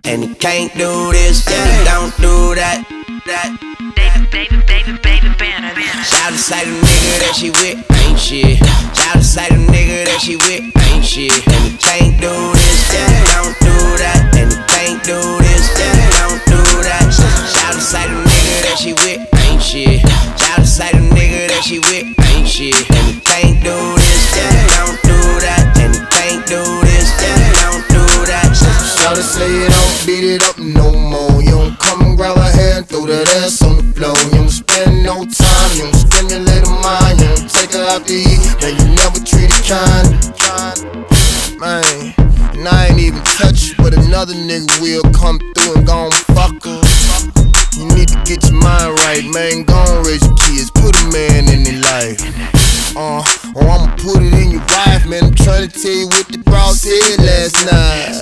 and he can't do this, and he don't do that. Shout to say the nigga that she with ain't shit. Shout to say the nigga that she with ain't shit. And he can't do this, and he don't do that. And he can't do this, and he don't do that. Shout to say the nigga that she with ain't shit. Shout to say the nigga that she with ain't shit. And he can't do this, and he don't do that. And he can't do this, and he don't do that. Shout to say you don't beat it up no more. You don't come and grab her hair and throw that ass on the floor. You don't spend no time, you don't spend your little mind. You don't take her out to eat, man, you never treat her kind. Man, and I ain't even touch you, but another nigga will come through and gon' fuck her. You need to get your mind right, man, gon' raise your kids, put a man in their life. Or I'ma put it in your wife, man, I'm tryna tell you what the bro said last night.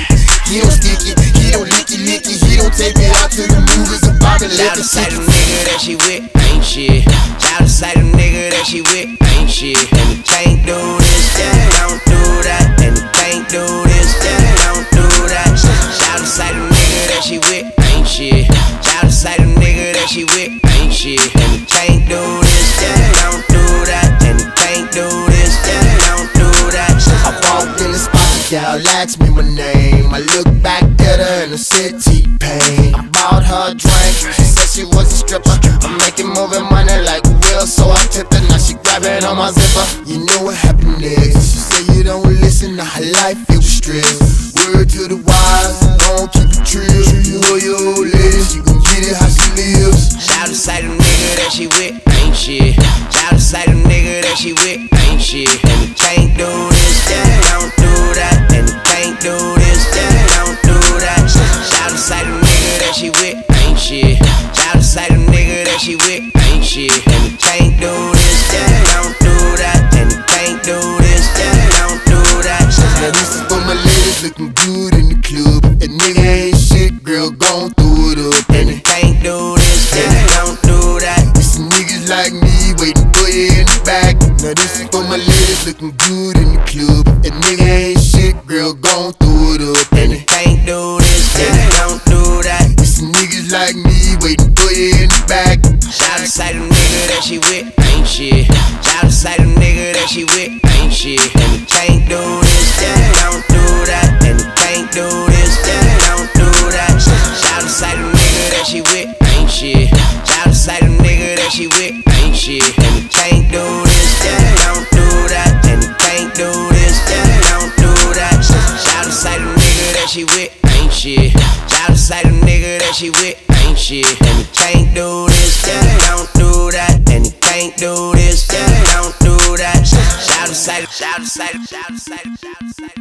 He don't stick it, he don't lick it, he don't take me out to the movies about the Shout to say the nigga that she with ain't shit. Shout to say the nigga that she with ain't shit. And he can't do this, and he don't do that. And he can't do this, and he don't do that. Shout to say the nigga that she with ain't shit. Shout to say the nigga that she with ain't shit. And he can't do this, and he don't do that. And he can't do this, and he don't do that. I walked in the spot, y'all asked me my name. I looked back at her and I said T-Pain. I bought her a drink, she said she was a stripper. I'm making moving money like Will, so I tipped her. Now she grabbing on my zipper. You know what happened next? She said you don't listen to her life, it was stress. Word to the wise, don't keep it trill. You know your old lady, she gon' get it how she lives. Shout to say the nigga that she with ain't shit. Shout to say the nigga that she with ain't shit. And he can't do this, and he don't do that. And he can't do this, and he don't do that. Shout to say the nigga that she with ain't shit. Shout to say the nigga that she with ain't shit. And he can't do this, and he don't do that. And he can't do this, and he don't do that. Now this is for my ladies looking good in the club. That nigga ain't shit, girl, gon' throw it up. And he can't do this, and he don't do that. It's some niggas like me waiting for you in the back. Now this is for my ladies looking good in the club. That nigga ain't shit, girl, gon' throw it up. And he can't do this, and he don't do that. It's some niggas like me waiting for you in the back. Shout to say the nigga that she with ain't shit. Shout to say the nigga that she with ain't shit. And he can't do this, and he don't do that. And he can't do this, and he don't do that. Shout to say the nigga that she with ain't shit. Shout to say the nigga that she with ain't shit. And he can't do this, and he don't do that. And he can't do this, and he don't do that. Shout to say the nigga that she with ain't shit. Shout to say the nigga that she with ain't shit. And he can't do this, and he don't do that. And he can't do this, and he don't do that. Shout to say, shout to say, shout to say, shout to say.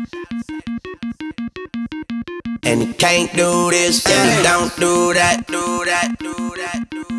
And he can't do this, and he don't do that, do that, do that, do that.